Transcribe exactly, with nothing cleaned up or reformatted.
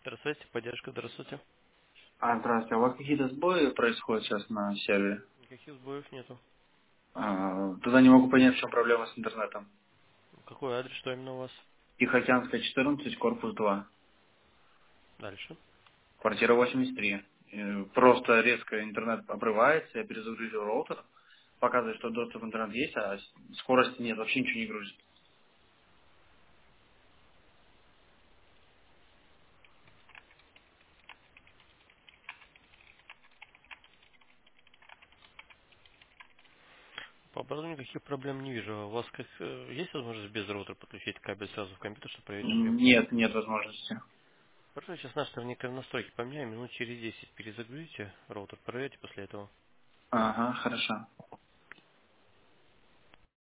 Здравствуйте, поддержка, здравствуйте. А, здравствуйте. А у вас какие-то сбои происходят сейчас на сервере? Никаких сбоев нету. А, туда не могу понять, в чем проблема с интернетом. Какой адрес, что именно у вас? Тихоокеанская, четырнадцать, корпус два, Дальше. квартира восемьдесят три. Э, Просто резко интернет обрывается, я перезагрузил роутер, показывает, что доступ в интернет есть, а с- скорости нет, вообще ничего не грузит. По оборудованию никаких проблем не вижу. У вас как, э, есть возможность без роутера подключить кабель сразу в компьютер, чтобы проверить объем? Нет, нет возможности. Хорошо, сейчас наши наверняка настройки поменяем, минут через десять перезагрузите роутер, проверьте после этого. Ага, хорошо.